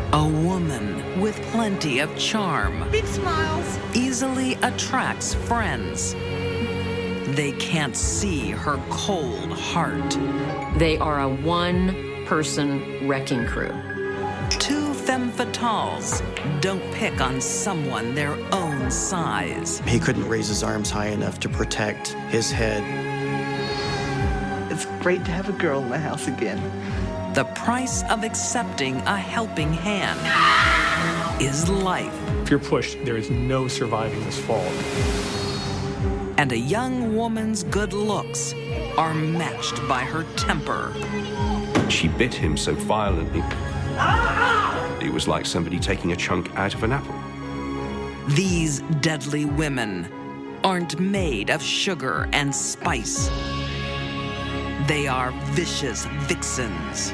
A woman with plenty of charm. Big smiles. Easily attracts friends. They can't see her cold heart. They are a one-person wrecking crew. Two femme fatales don't pick on someone their own size. He couldn't raise his arms high enough to protect his head. It's great to have a girl in the house again. The price of accepting a helping hand is life. If you're pushed, there is no surviving this fall. And a young woman's good looks are matched by her temper. She bit him so violently, it was like somebody taking a chunk out of an apple. These deadly women aren't made of sugar and spice. They are vicious vixens.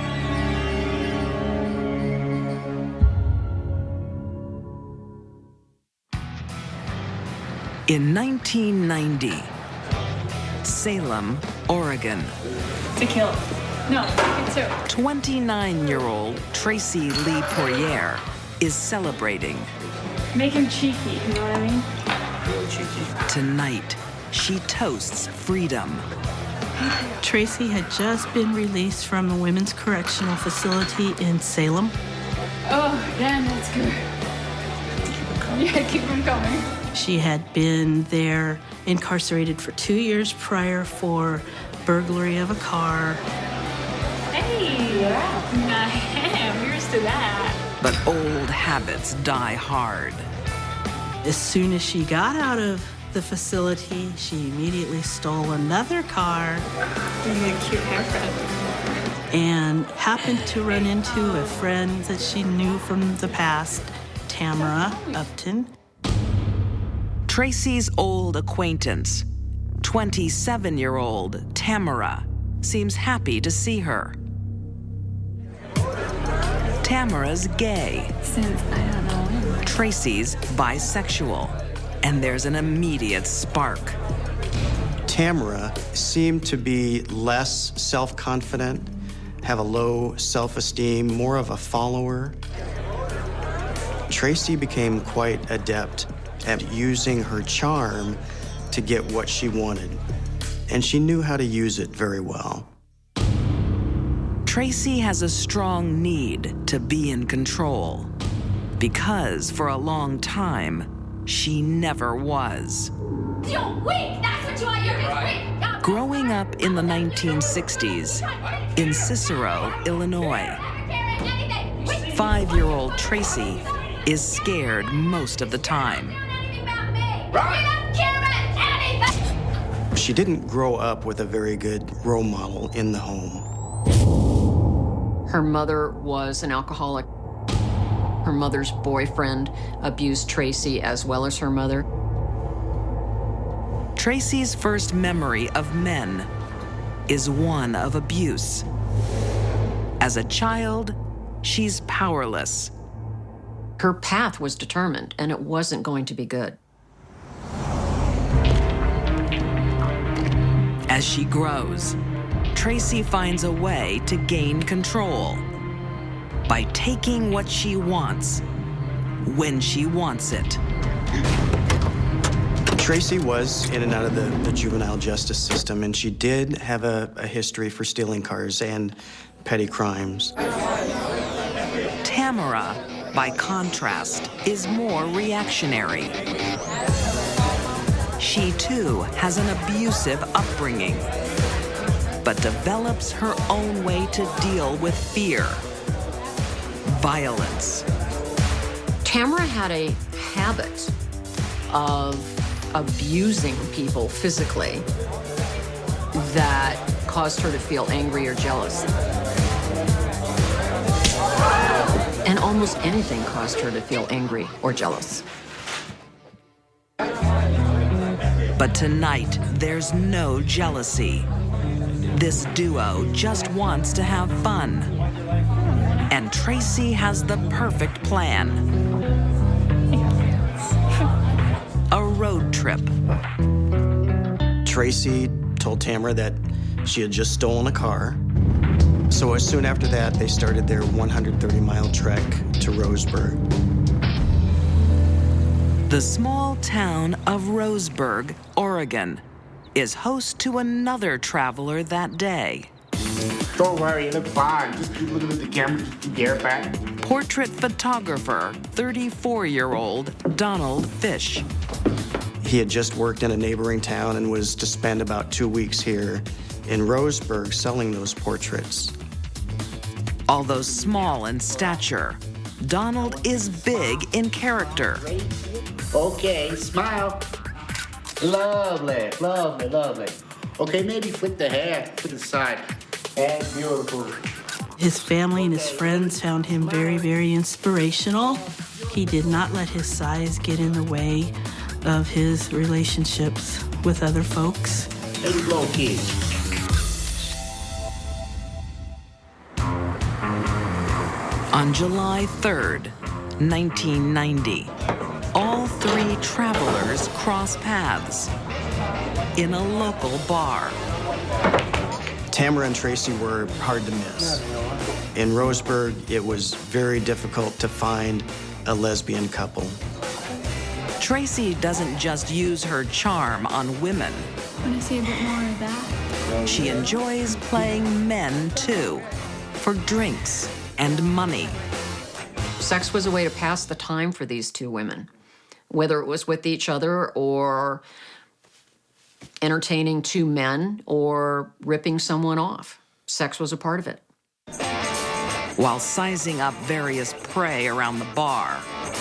In 1990, Salem, Oregon. To kill. No, it's so. 29-year-old Tracy Lee Poirier is celebrating. Make him cheeky, you know what I mean? Really cheeky. Tonight, she toasts freedom. Tracy had just been released from a women's correctional facility in Salem. Oh, damn, that's good. Yeah, keep him going. She had been there incarcerated for 2 years prior for burglary of a car. Hey, I'm used to that. But old habits die hard. As soon as she got out of the facility, she immediately stole another car. You get a cute haircut. And happened to run into a friend that she knew from the past, Tamara Upton. Tracy's old acquaintance, 27-year-old Tamara, seems happy to see her. Tamara's gay. Since I don't know when. Tracy's bisexual. And there's an immediate spark. Tamara seemed to be less self-confident, have a low self-esteem, more of a follower. Tracy became quite adept at using her charm to get what she wanted, and she knew how to use it very well. Tracy has a strong need to be in control because for a long time, she never was. You're weak! That's what you are! You're weak! Growing up in the 1960s in Cicero, Illinois, 5-year-old Tracy is scared most of the time. She didn't grow up with a very good role model in the home. Her mother was an alcoholic. Her mother's boyfriend abused Tracy as well as her mother. Tracy's first memory of men is one of abuse. As a child, she's powerless. Her path was determined, and it wasn't going to be good. As she grows, Tracy finds a way to gain control by taking what she wants when she wants it. Tracy was in and out of the juvenile justice system, and she did have a history for stealing cars and petty crimes. Tamara, by contrast, is more reactionary. She, too, has an abusive upbringing, but develops her own way to deal with fear, violence. Tamara had a habit of abusing people physically that caused her to feel angry or jealous. And almost anything caused her to feel angry or jealous. But tonight, there's no jealousy. This duo just wants to have fun. And Tracy has the perfect plan. A road trip. Tracy told Tamara that she had just stolen a car, So soon after that, they started their 130-mile trek to Roseburg. The small town of Roseburg, Oregon, is host to another traveler that day. Don't worry, you look fine. Just keep looking at the camera, just keep your hair back. Portrait photographer, 34-year-old Donald Fish. He had just worked in a neighboring town and was to spend about 2 weeks here in Roseburg selling those portraits. Although small in stature, Donald is big in character. Okay, smile. Lovely, lovely, lovely. Okay, maybe flip the hair to the side. That's beautiful. His family and his friends found him very, very inspirational. He did not let his size get in the way of his relationships with other folks. There you go, kid. On July 3rd, 1990, all three travelers cross paths in a local bar. Tamara and Tracy were hard to miss. In Roseburg, it was very difficult to find a lesbian couple. Tracy doesn't just use her charm on women. Want to see a bit more of that? She enjoys playing men, too, for drinks and money. Sex was a way to pass the time for these two women, whether it was with each other or entertaining two men or ripping someone off. Sex was a part of it. While sizing up various prey around the bar,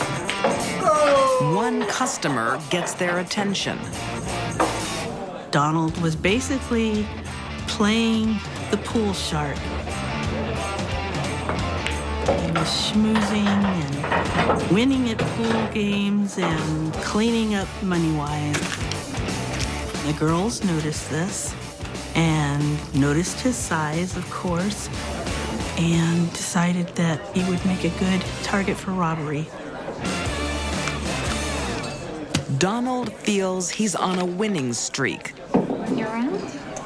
one customer gets their attention. Donald was basically playing the pool shark. He was schmoozing and winning at pool games and cleaning up money-wise. The girls noticed this and noticed his size, of course, and decided that he would make a good target for robbery. Donald feels he's on a winning streak. You around?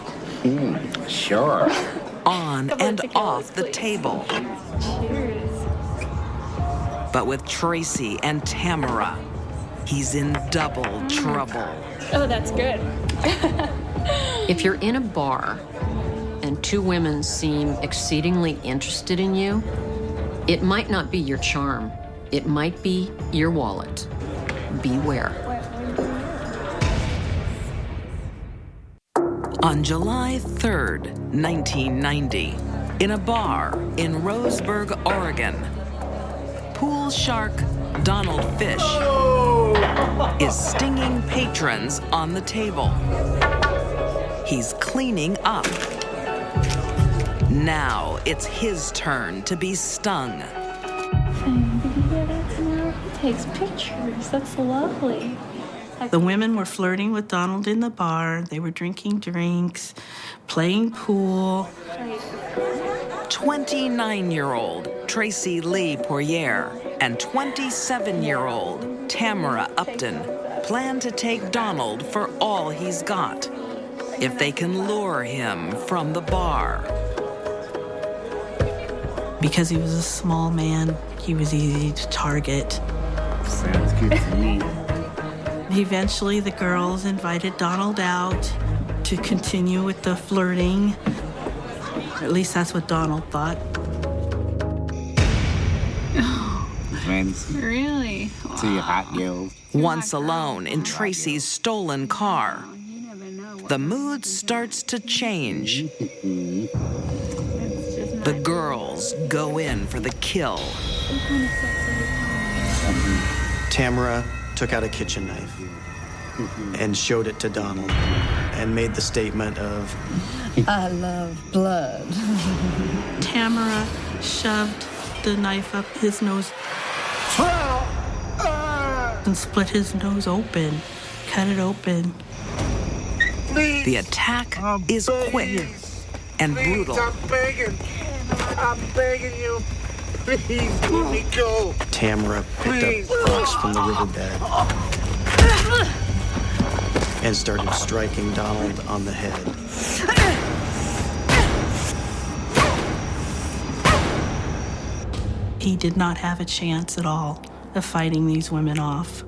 Sure. On and off the table. Cheers. But with Tracy and Tamara, he's in double trouble. Oh, that's good. If you're in a bar and two women seem exceedingly interested in you, it might not be your charm. It might be your wallet. Beware. On July 3rd, 1990, in a bar in Roseburg, Oregon, pool shark Donald Fish is stinging patrons on the table. He's cleaning up. Now it's his turn to be stung. Did you hear that smell? He takes pictures. That's lovely. The women were flirting with Donald in the bar. They were drinking drinks, playing pool. 29-year-old Tracy Lee Poirier and 27-year-old Tamara Upton plan to take Donald for all he's got, if they can lure him from the bar. Because he was a small man, he was easy to target. Sounds good to me. Eventually, the girls invited Donald out to continue with the flirting. At least that's what Donald thought. Fancy. Really? To your hot girls. Once alone in Tracy's stolen car, the mood starts to change. The girls go in for the kill. Tamara took out a kitchen knife and showed it to Donald and made the statement of, "I love blood." Tamara shoved the knife up his nose and split his nose open, cut it open. The attack is quick and brutal. I'm begging you. Please let me go. Tamara picked up rocks from the riverbed and started striking Donald on the head. He did not have a chance at all of fighting these women off.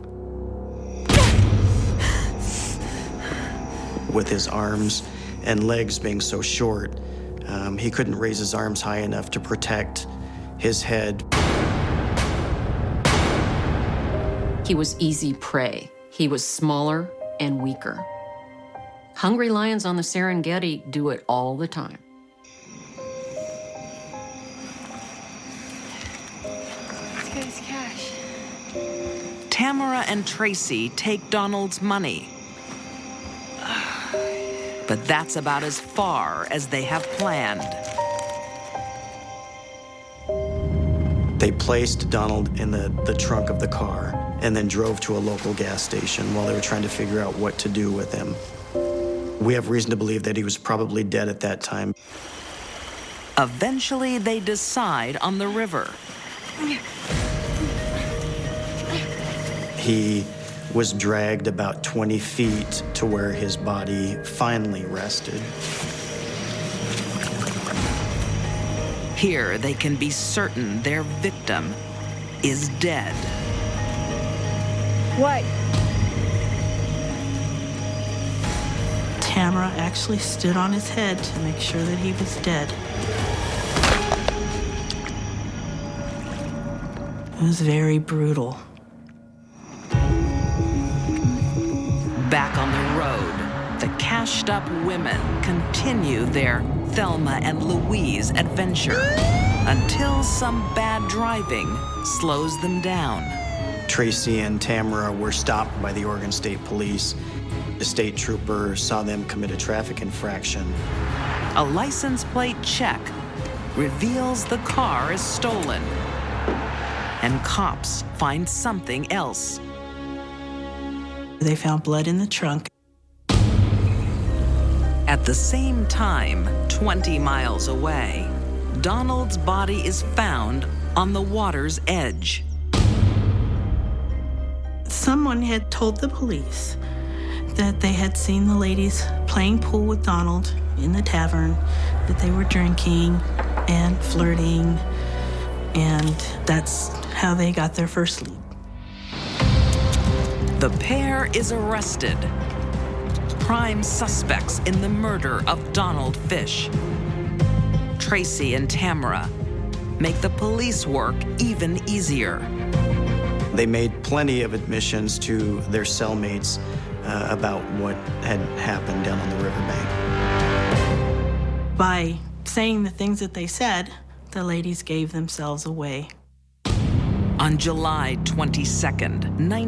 With his arms and legs being so short, he couldn't raise his arms high enough to protect his head. He was easy prey. He was smaller and weaker. Hungry lions on the Serengeti do it all the time. Let's get his cash. Tamara and Tracy take Donald's money. But that's about as far as they have planned. They placed Donald in the trunk of the car and then drove to a local gas station while they were trying to figure out what to do with him. We have reason to believe that he was probably dead at that time. Eventually, they decide on the river. He was dragged about 20 feet to where his body finally rested. Here, they can be certain their victim is dead. What? Tamara actually stood on his head to make sure that he was dead. It was very brutal. Back on the road, the cashed-up women continue their Thelma and Louise adventure until some bad driving slows them down. Tracy and Tamara were stopped by the Oregon State Police. The state trooper saw them commit a traffic infraction. A license plate check reveals the car is stolen, and cops find something else. They found blood in the trunk. At the same time, 20 miles away, Donald's body is found on the water's edge. Someone had told the police that they had seen the ladies playing pool with Donald in the tavern, that they were drinking and flirting, and that's how they got their first lead. The pair is arrested. Prime suspects in the murder of Donald Fish. Tracy and Tamara make the police work even easier. They made plenty of admissions to their cellmates about what had happened down on the riverbank. By saying the things that they said, the ladies gave themselves away. On July 22nd,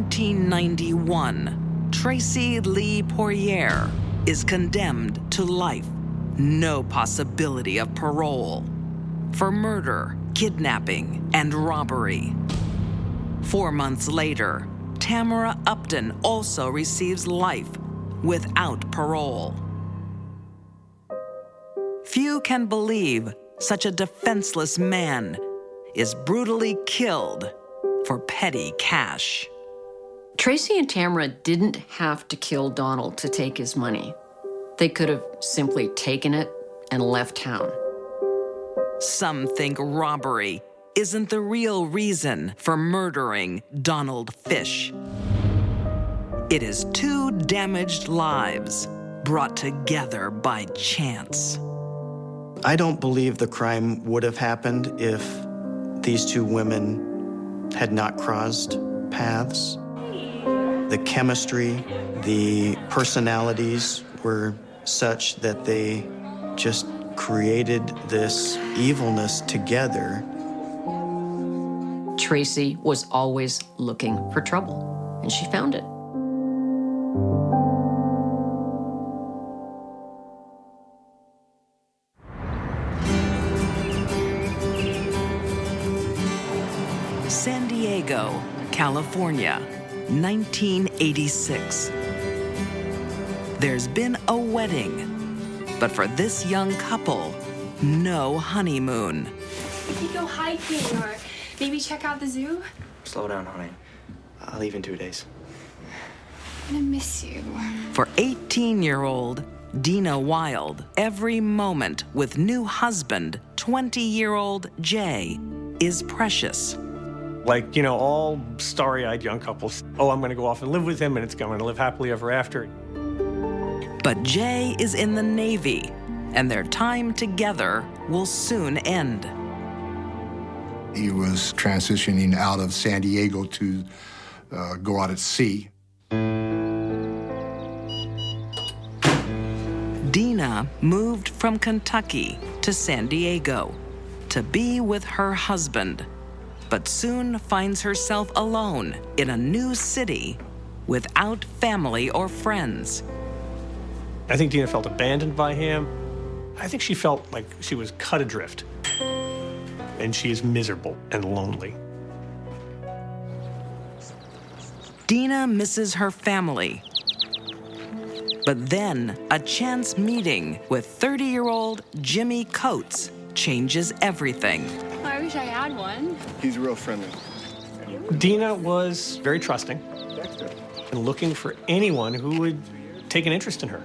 1991, Tracy Lee Poirier is condemned to life. No possibility of parole. For murder, kidnapping, and robbery. 4 months later, Tamara Upton also receives life without parole. Few can believe such a defenseless man is brutally killed for petty cash. Tracy and Tamara didn't have to kill Donald to take his money. They could have simply taken it and left town. Some think robbery isn't the real reason for murdering Donald Fish. It is 2 damaged lives brought together by chance. I don't believe the crime would have happened if these 2 women had not crossed paths. The chemistry, the personalities were such that they just created this evilness together. Tracy was always looking for trouble, and she found it. San Diego, California, 1986. There's been a wedding, but for this young couple, no honeymoon. We could go hiking or maybe check out the zoo. Slow down, honey. I'll leave in 2 days. I'm gonna miss you. For 18-year-old Dina Wild, every moment with new husband, 20-year-old Jay, is precious. Like, you know, all starry-eyed young couples. Oh, I'm going to go off and live with him, and it's going to live happily ever after. But Jay is in the Navy, and their time together will soon end. He was transitioning out of San Diego to go out at sea. Dina moved from Kentucky to San Diego to be with her husband, but soon finds herself alone in a new city without family or friends. I think Dina felt abandoned by him. I think she felt like she was cut adrift. And she is miserable and lonely. Dina misses her family. But then a chance meeting with 30-year-old Jimmy Coates changes everything. I wish I had one. He's real friendly. Dina was very trusting and looking for anyone who would take an interest in her.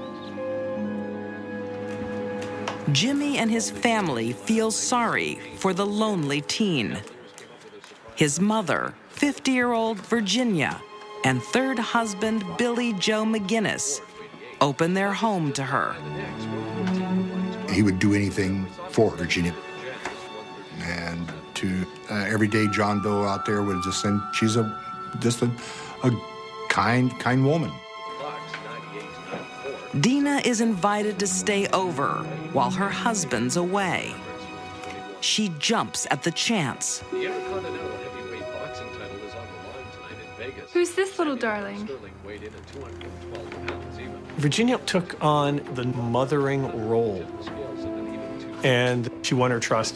Jimmy and his family feel sorry for the lonely teen. His mother, 50-year-old Virginia, and third husband Billy Joe McGinnis open their home to her. He would do anything for Virginia. And to everyday John Doe out there would just send, she's just a kind woman. Dina is invited to stay over while her husband's away. She jumps at the chance. The Intercontinental Heavyweight Boxing title is on the line tonight in Vegas. Who's this little darling? Virginia took on the mothering role, and she won her trust.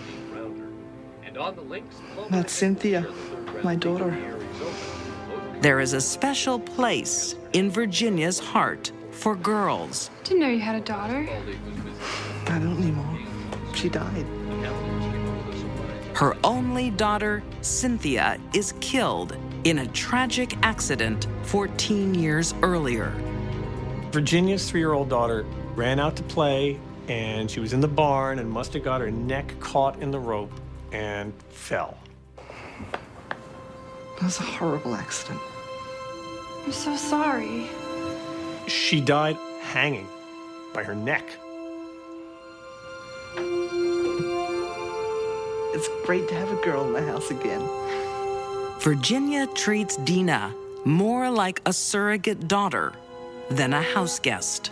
That's Cynthia, my daughter. There is a special place in Virginia's heart for girls. Didn't know you had a daughter. I don't anymore. She died. Her only daughter, Cynthia, is killed in a tragic accident 14 years earlier. Virginia's 3-year-old daughter ran out to play, and she was in the barn and must have got her neck caught in the rope and fell. It was a horrible accident. I'm so sorry. She died hanging by her neck. It's great to have a girl in the house again. Virginia treats Dina more like a surrogate daughter than a house guest.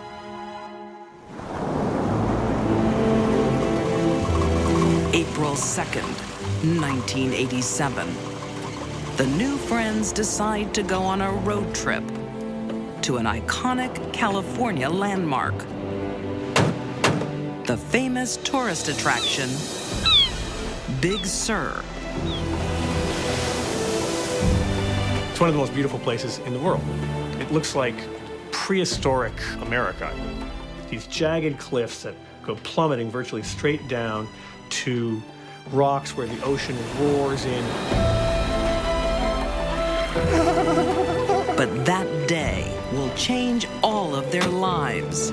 April 2nd, 1987. The new friends decide to go on a road trip to an iconic California landmark. The famous tourist attraction, Big Sur. It's one of the most beautiful places in the world. It looks like prehistoric America. These jagged cliffs that go plummeting virtually straight down to rocks where the ocean roars in. But that day will change all of their lives.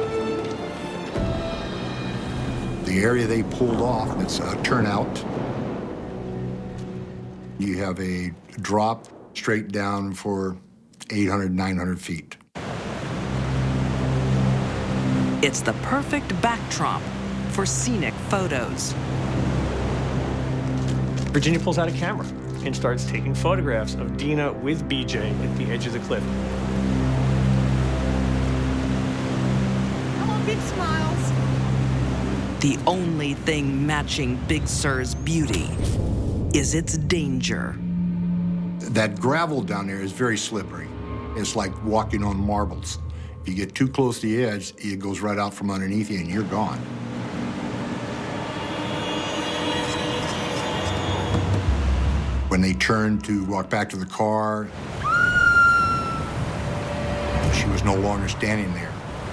The area they pulled off, it's a turnout. You have a drop straight down for 800, 900 feet. It's the perfect backdrop for scenic photos. Virginia pulls out a camera and starts taking photographs of Dina with BJ at the edge of the cliff. I want big smiles. The only thing matching Big Sur's beauty is its danger. That gravel down there is very slippery. It's like walking on marbles. If you get too close to the edge, it goes right out from underneath you and you're gone. When they turned to walk back to the car, she was no longer standing there.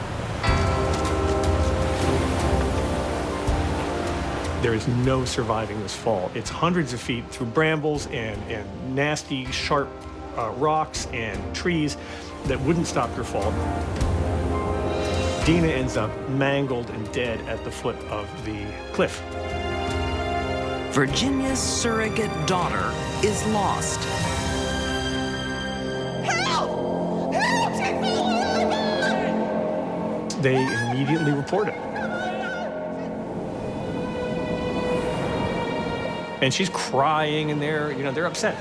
There is no surviving this fall. It's hundreds of feet through brambles and nasty, sharp rocks and trees that wouldn't stop her fall. Dina ends up mangled and dead at the foot of the cliff. Virginia's surrogate daughter is lost. Help! Help! They immediately report it. And she's crying, and they're upset.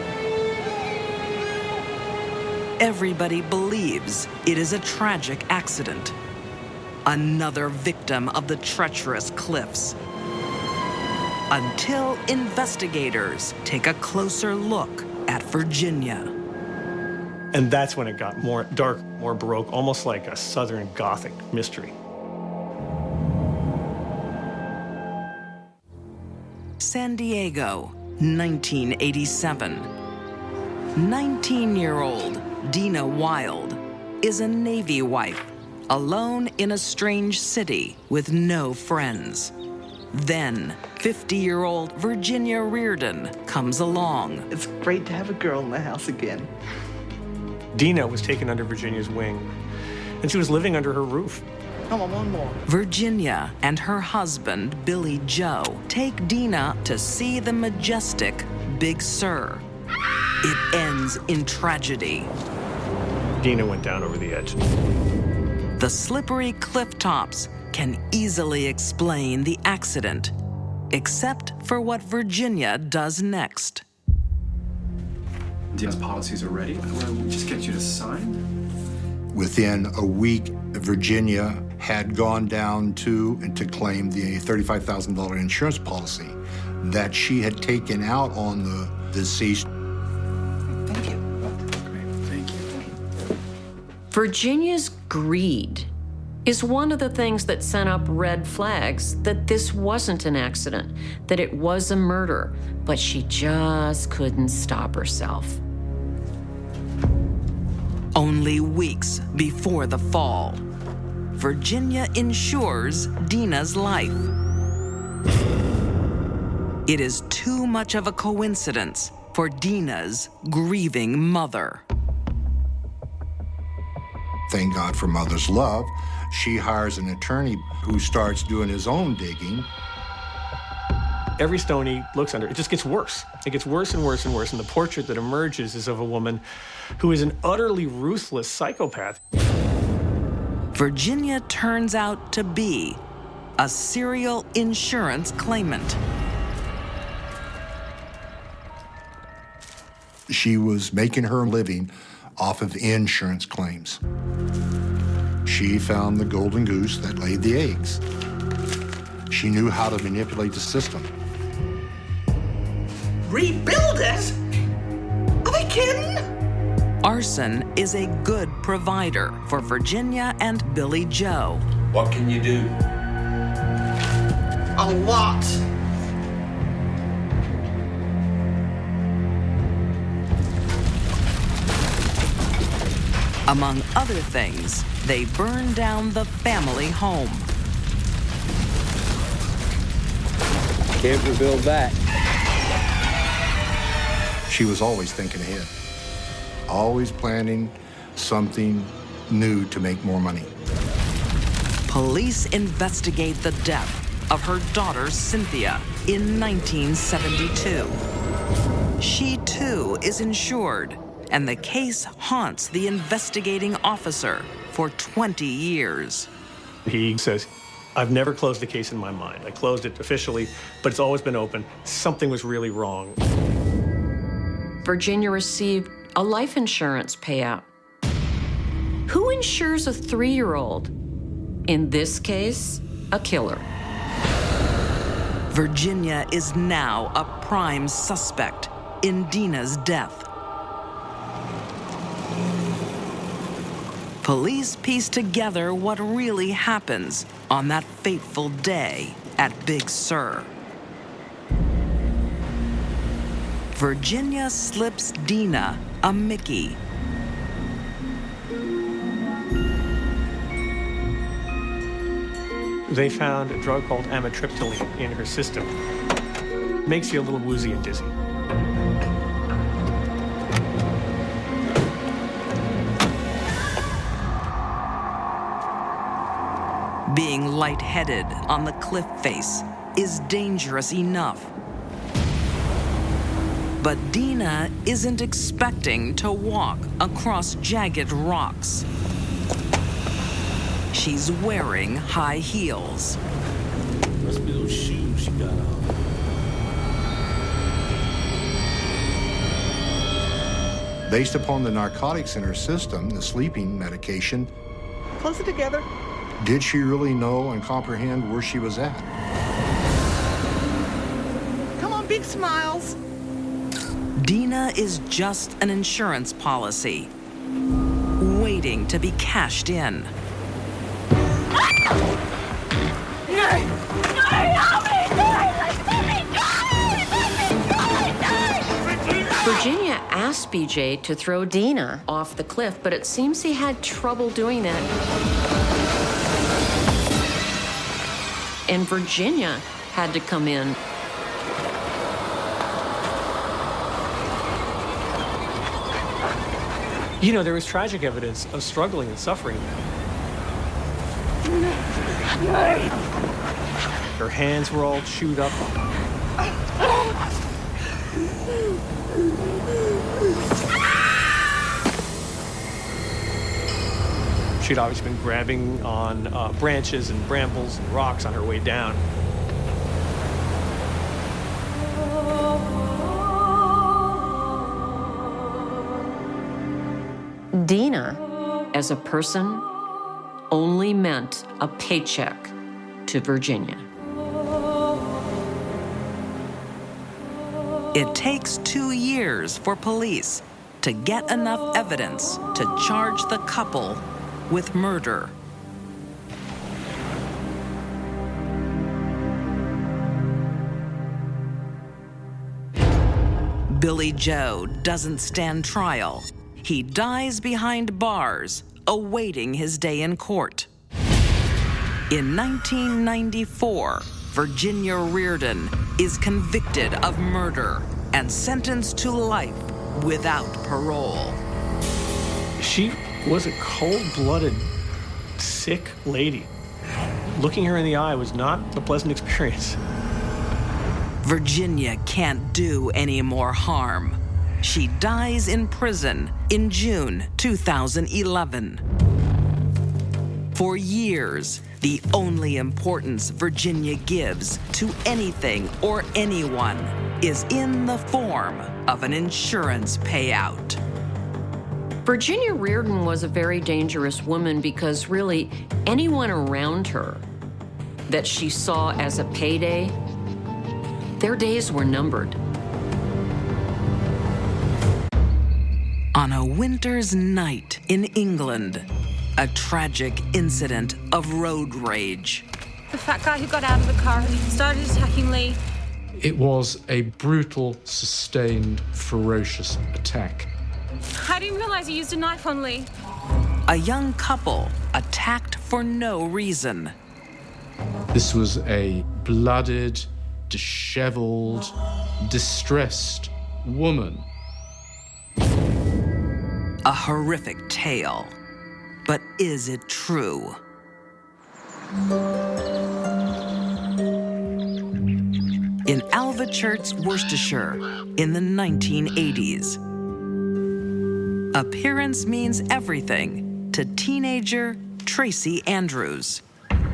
Everybody believes it is a tragic accident. Another victim of the treacherous cliffs. Until investigators take a closer look at Virginia. And that's when it got more dark, more Baroque, almost like a Southern Gothic mystery. San Diego, 1987. 19-year-old Dina Wild is a Navy wife, alone in a strange city with no friends. Then, 50-year-old Virginia Reardon comes along. It's great to have a girl in the house again. Dina was taken under Virginia's wing, and she was living under her roof. Come on, one more. Virginia and her husband, Billy Joe, take Dina to see the majestic Big Sur. It ends in tragedy. Dina went down over the edge. The slippery cliff tops can easily explain the accident, except for what Virginia does next. Dina's policies are ready. We'll just get you to sign. Within a week, Virginia had gone down to claim the $35,000 insurance policy that she had taken out on the deceased. Thank you. Great. Thank you. Virginia's greed is one of the things that sent up red flags that this wasn't an accident, that it was a murder, but she just couldn't stop herself. Only weeks before the fall, Virginia insures Dina's life. It is too much of a coincidence for Dina's grieving mother. Thank God for mother's love. She hires an attorney who starts doing his own digging. Every stone he looks under, it just gets worse. It gets worse and worse and worse, and the portrait that emerges is of a woman who is an utterly ruthless psychopath. Virginia turns out to be a serial insurance claimant. She was making her living off of insurance claims. She found the golden goose that laid the eggs. She knew how to manipulate the system. Rebuild it? Are they kidding? Arson is a good provider for Virginia and Billy Joe. What can you do? A lot. Among other things, they burn down the family home. Can't rebuild that. She was always thinking ahead, always planning something new to make more money. Police investigate the death of her daughter, Cynthia, in 1972. She, too, is insured, and the case haunts the investigating officer for 20 years. He says, I've never closed the case in my mind. I closed it officially, but it's always been open. Something was really wrong. Virginia received a life insurance payout. Who insures a 3-year-old? In this case, a killer. Virginia is now a prime suspect in Dina's death. Police piece together what really happens on that fateful day at Big Sur. Virginia slips Dina a Mickey. They found a drug called amitriptyline in her system. It makes you a little woozy and dizzy. Being lightheaded on the cliff face is dangerous enough, But Dina isn't expecting to walk across jagged rocks. She's wearing high heels. Must be those shoes she got on. Based upon the narcotics in her system, the sleeping medication, Close it together. did she really know and comprehend where she was at? Come on, big smiles. Dina is just an insurance policy, waiting to be cashed in. Virginia asked BJ to throw Dina off the cliff, but it seems he had trouble doing that. And Virginia had to come in. You know, there was tragic evidence of struggling and suffering. Her hands were all chewed up. She'd obviously been grabbing on branches and brambles and rocks on her way down. Dina, as a person, only meant a paycheck to Virginia. It takes 2 years for police to get enough evidence to charge the couple with murder. Billy Joe doesn't stand trial. He dies behind bars, awaiting his day in court. In 1994, Virginia Reardon is convicted of murder and sentenced to life without parole. She was a cold-blooded, sick lady. Looking her in the eye was not a pleasant experience. Virginia can't do any more harm. She dies in prison in June 2011. For years, the only importance Virginia gives to anything or anyone is in the form of an insurance payout. Virginia Reardon was a very dangerous woman because really anyone around her that she saw as a payday, their days were numbered. On a winter's night in England, a tragic incident of road rage. The fat guy who got out of the car started attacking Lee. It was a brutal, sustained, ferocious attack. I didn't realize he used a knife on Lee. A young couple attacked for no reason. This was a blooded, disheveled, distressed woman. A horrific tale. But is it true? In Alvechurch, Worcestershire, in the 1980s, appearance means everything to teenager Tracy Andrews.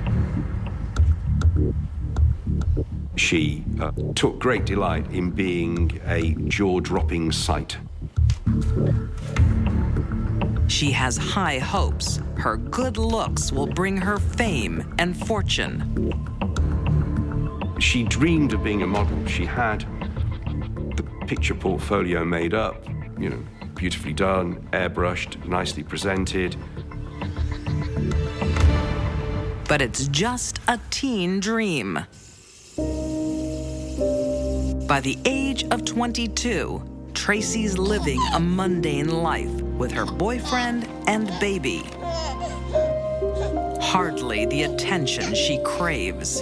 She took great delight in being a jaw-dropping sight. She has high hopes her good looks will bring her fame and fortune. She dreamed of being a model. She had the picture portfolio made up, you know, beautifully done, airbrushed, nicely presented. But it's just a teen dream. By the age of 22, Tracy's living a mundane life with her boyfriend and baby. Hardly the attention she craves.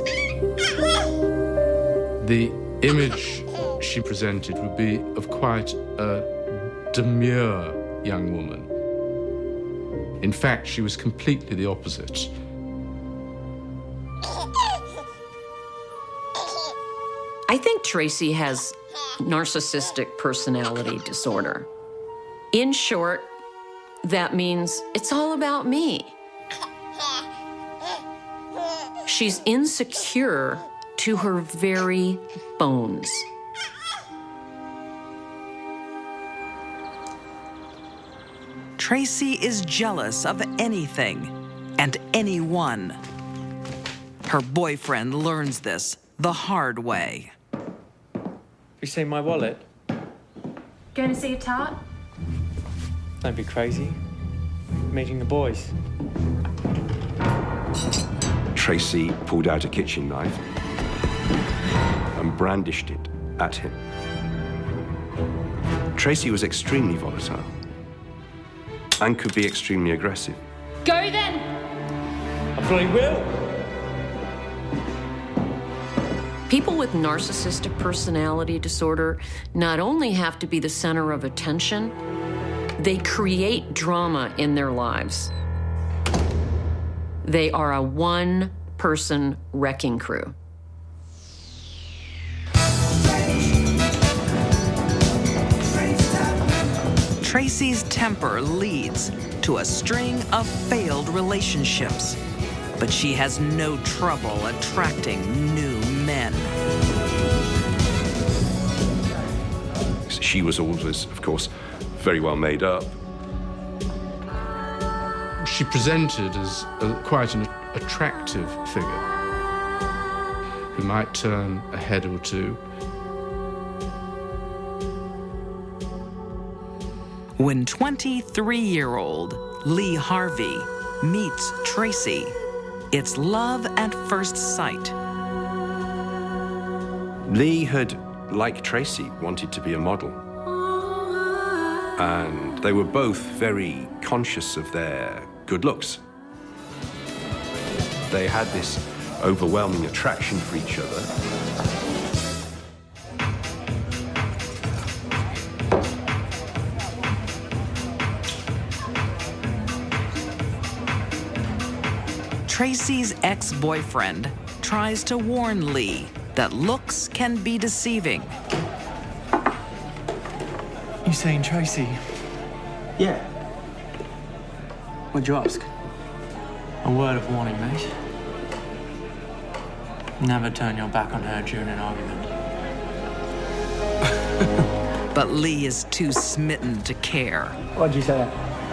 The image she presented would be of quite a demure young woman. In fact, she was completely the I I think Tracy has narcissistic personality disorder. In short, that means it's all about me. She's insecure to her very bones. Tracy is jealous of anything and anyone. Her boyfriend learns this the hard way. You see my wallet? Going to see a tart? Don't be crazy. Meeting the boys. Tracy pulled out a kitchen knife and brandished it at him. Tracy was extremely volatile and could be extremely aggressive. Go then! I bloody will! People with narcissistic personality disorder not only have to be the center of attention, they create drama in their lives. They are a one-person wrecking crew. Tracy's temper leads to a string of failed relationships, but she has no trouble attracting new men. She was always, of course, very well made up. She presented as quite an attractive figure who might turn a head or two. When 23-year-old Lee Harvey meets Tracy, it's love at first sight. Lee had, like Tracy, wanted to be a model. And they were both very conscious of their good looks. They had this overwhelming attraction for each other. Tracy's ex-boyfriend tries to warn Lee that looks can be deceiving. You saying Tracy? Yeah. What'd you ask? A word of warning, mate. Never turn your back on her during an argument. But Lee is too smitten to care. What'd you say?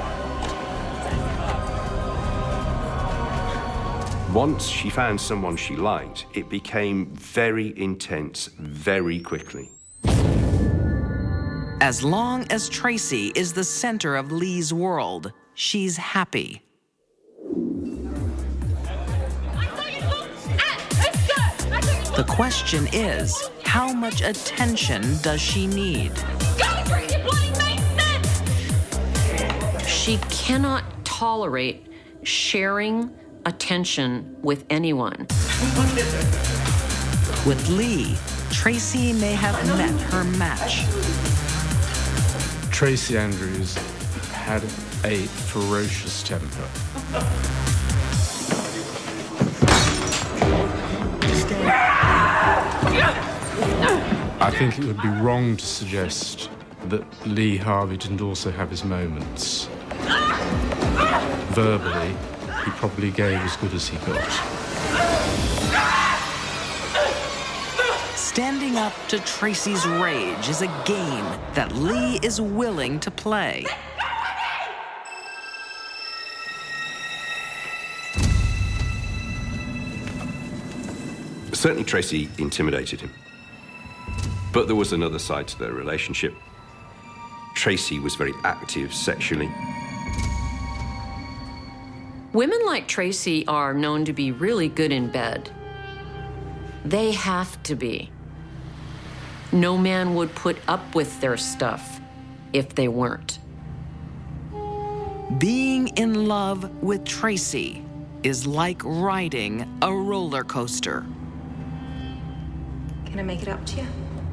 Once she found someone she liked, it became very intense very quickly. As long as Tracy is the center of Lee's world, she's happy. The question is, how much attention does she need? She cannot tolerate sharing attention with anyone. With Lee, Tracy may have met her match. Tracy Andrews had a ferocious temper. I think it would be wrong to suggest that Lee Harvey didn't also have his moments. Verbally, he probably gave as good as he got. Standing up to Tracy's rage is a game that Lee is willing to play. Certainly Tracy intimidated him. But there was another side to their relationship. Tracy was very active sexually. Women like Tracy are known to be really good in bed. They have to be. No man would put up with their stuff if they weren't. Being in love with Tracy is like riding a roller coaster. Can I make it up to you?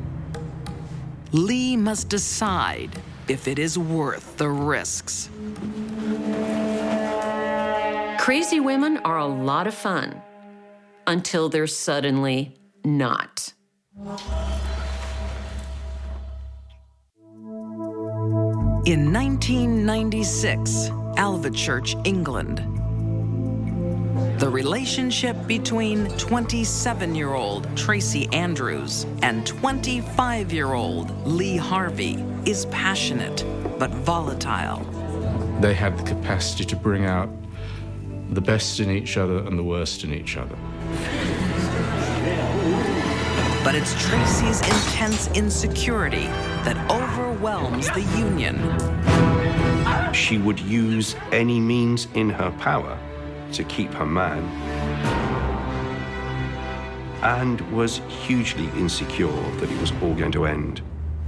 Lee must decide if it is worth the risks. Crazy women are a lot of fun until they're suddenly not. In 1996, Alvechurch, England. The relationship between 27-year-old Tracy Andrews and 25-year-old Lee Harvey is passionate but volatile. They had the capacity to bring out the best in each other and the worst in each other. But it's Tracy's intense insecurity that overwhelms the union. She would use any means in her power to keep her man, and was hugely insecure that it was all going to end.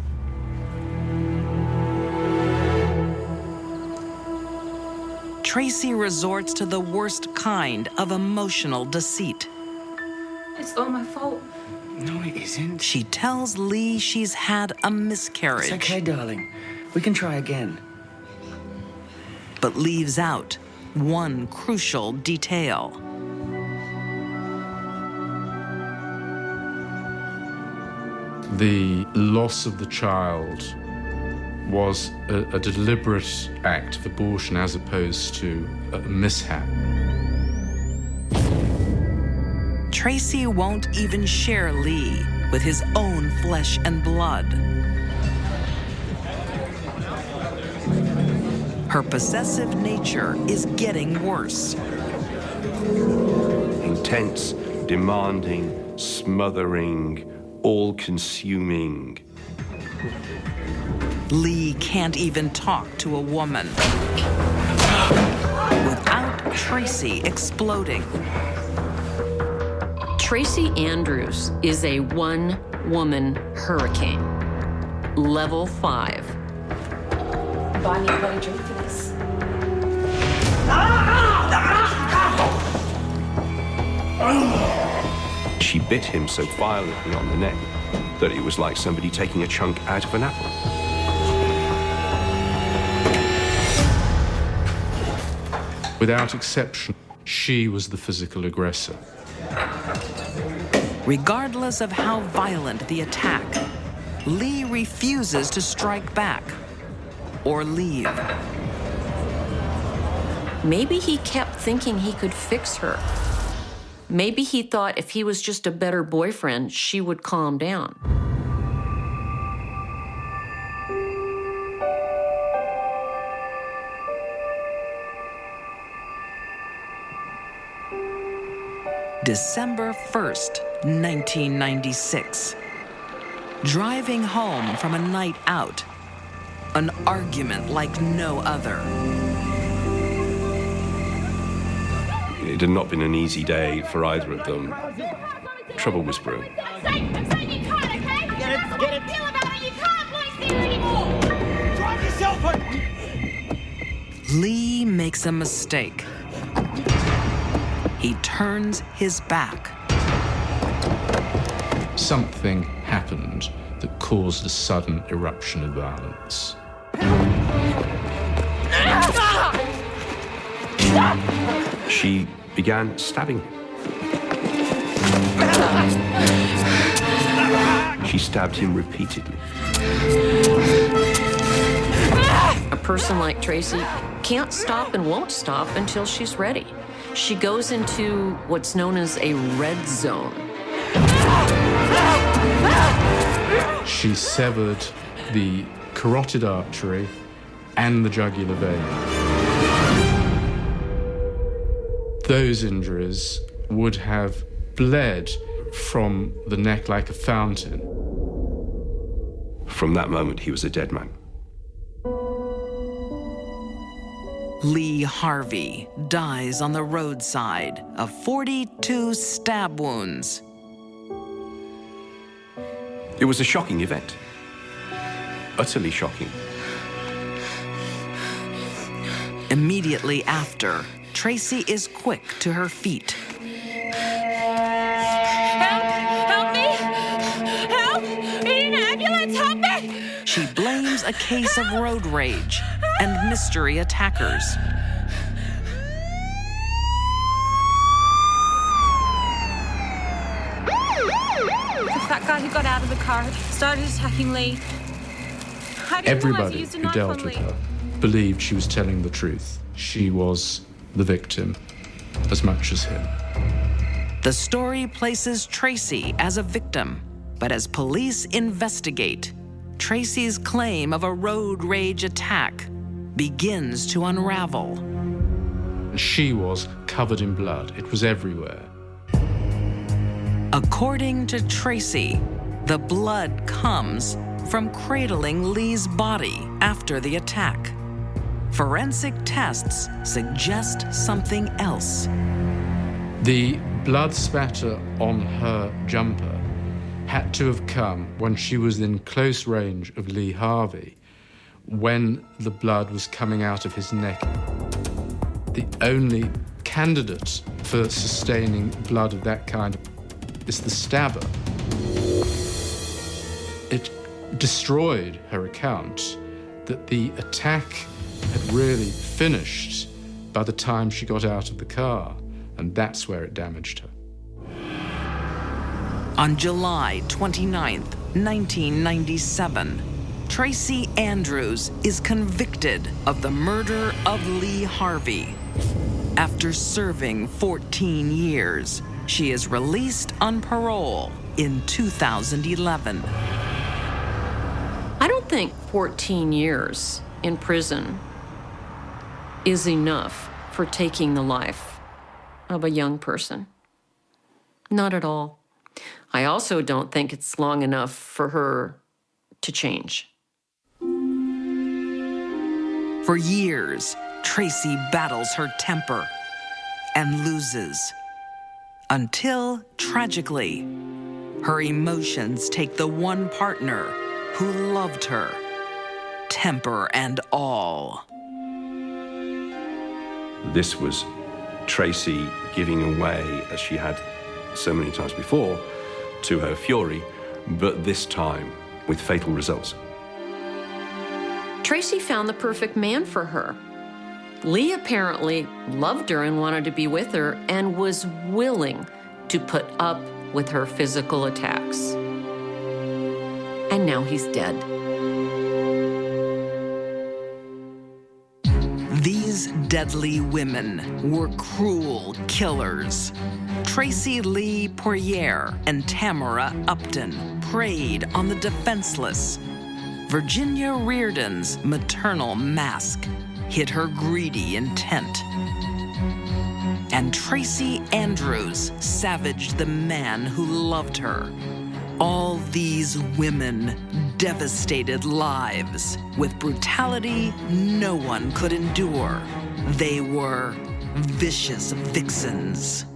Tracy resorts to the worst kind of emotional deceit. It's all my fault. No, it isn't. She tells Lee she's had a miscarriage. It's okay, darling. We can try again. But leaves out one crucial detail. The loss of the child was a deliberate act of abortion as opposed to a mishap. Tracy won't even share Lee with his own flesh and blood. Her possessive nature is getting worse. Intense, demanding, smothering, all-consuming. Lee can't even talk to a woman without Tracy exploding. Tracy Andrews is a one-woman hurricane, level 5. Buy me a bloody drink for this. She bit him so violently on the neck that it was like somebody taking a chunk out of an apple. Without exception, she was the physical aggressor. Regardless of how violent the attack, Lee refuses to strike back or leave. Maybe he kept thinking he could fix her. Maybe he thought if he was just a better boyfriend, she would calm down. December 1st, 1996. Driving home from a night out, an argument like no other. It had not been an easy day for either of them. Trouble was brewing. I'm saying you can't, okay? Get it, get it. Feel about it, you can't play steel anymore. Drive yourself on. Lee makes a mistake. He turns his back. Something happened that caused a sudden eruption of violence. She began stabbing him. She stabbed him repeatedly. A person like Tracy can't stop and won't stop until she's ready. She goes into what's known as a red zone. She severed the carotid artery and the jugular vein. Those injuries would have bled from the neck like a fountain. From that moment, he was a dead man. Lee Harvey dies on the roadside of 42 stab wounds. It was a shocking event. Utterly shocking. Immediately after, Tracy is quick to her feet. Help me! Help! We need an ambulance, help me! She blames a case of road rage and mystery attackers. The fat guy who got out of the car started attacking Lee. I didn't realize he Everybody used a who knife dealt on with Lee. her believed she was telling the truth. She was the victim as much as him. The story places Tracy as a victim, but as police investigate, Tracy's claim of a road rage attack begins to unravel. She was covered in blood. It was everywhere. According to Tracy, the blood comes from cradling Lee's body after the attack. Forensic tests suggest something else. The blood spatter on her jumper had to have come when she was in close range of Lee Harvey, when the blood was coming out of his neck. The only candidate for sustaining blood of that kind is the stabber. It destroyed her account that the attack had really finished by the time she got out of the car, and that's where it damaged her. On July 29th, 1997, Tracy Andrews is convicted of the murder of Lee Harvey. After serving 14 years, she is released on parole in 2011. I don't think 14 years in prison is enough for taking the life of a young person. Not at all. I also don't think it's long enough for her to change. For years, Tracy battles her temper and loses. Until, tragically, her emotions take the one partner who loved her, temper and all. This was Tracy giving away, as she had so many times before, to her fury, but this time with fatal results. Tracy found the perfect man for her. Lee apparently loved her and wanted to be with her and was willing to put up with her physical attacks. And now he's dead. These deadly women were cruel killers. Tracy Lee Poirier and Tamara Upton preyed on the defenseless. Virginia Reardon's maternal mask hid her greedy intent. And Tracy Andrews savaged the man who loved her. All these women devastated lives with brutality no one could endure. They were vicious vixens.